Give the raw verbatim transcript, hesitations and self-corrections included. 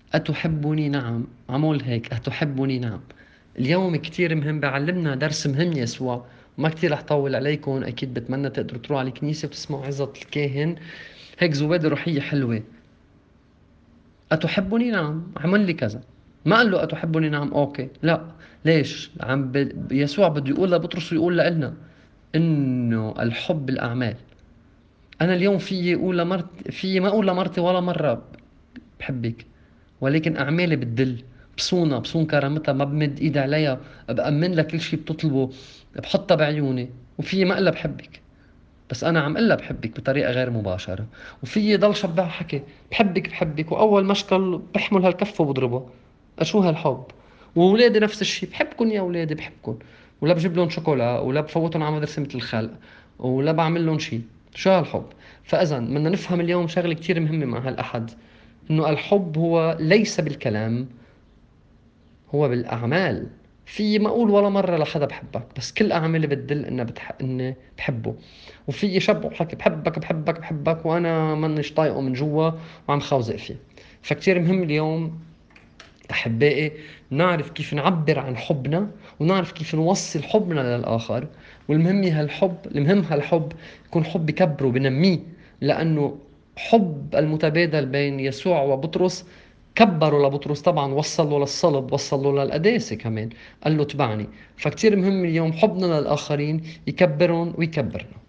أتحبني؟ نعم. عمول هيك، أتحبني؟ نعم. اليوم كتير مهم، بعلمنا درس مهم يسوع. ما كتير رح طول عليكم، أكيد بتمنى تقدروا تروحوا على الكنيسة وتسمعوا عظة الكاهن. هيك زوادة روحية حلوة. أتحبني؟ نعم. عمل لي كذا. ما قال له أتحبني؟ نعم أوكي، لا. ليش عم ب... يسوع بده يقول لبطرس ويقول لنا إنه الحب الأعمال. أنا اليوم في أقول لمرت في ما أقول لمرتي ولا مرة بحبك، ولكن أعمالي بتدل. بصونها، بصون كرامتها، ما بمد إيدي عليها، بأمن لك كل شي بتطلبه، بحطها بعيوني. وفي ما إلا بحبك، بس أنا عم إلا بحبك بطريقة غير مباشرة. وفي ضل شبع حكي بحبك بحبك، وأول مشكل بحمل هالكفة وبضربها. أشو هالحب؟ وولادي نفس الشي، بحبكن يا ولادي بحبكن، ولا بجيب لهم شوكولا، ولا بفوتهم على مدرسة مثل الخلق، ولا بعمل لهم شي. شو هالحب؟ فإذا بدنا نفهم اليوم شغلة كتير مهمة مع هالأحد، إنه الحب هو ليس بالكلام، هو بالأعمال. في ما أقول ولا مرة لحدا بحبك، بس كل أعمالي بتدل إني بتح... إني بحبه. وفي شاب حكي بحبك بحبك بحبك وأنا مانيش طايقه من جوا وعم خوزق فيه. فكتير مهم اليوم أحبائي نعرف كيف نعبر عن حبنا، ونعرف كيف نوصل حبنا للآخر. والمهم هالحب، المهم هالحب يكون حب بكبره بنميه. لأنه حب المتبادل بين يسوع وبطرس كبروا لبطرس طبعا، وصلوا للصلب، وصلوا للقداسة كمان، قال له اتبعني. فكتير مهم اليوم حبنا للآخرين يكبرهم ويكبرنا.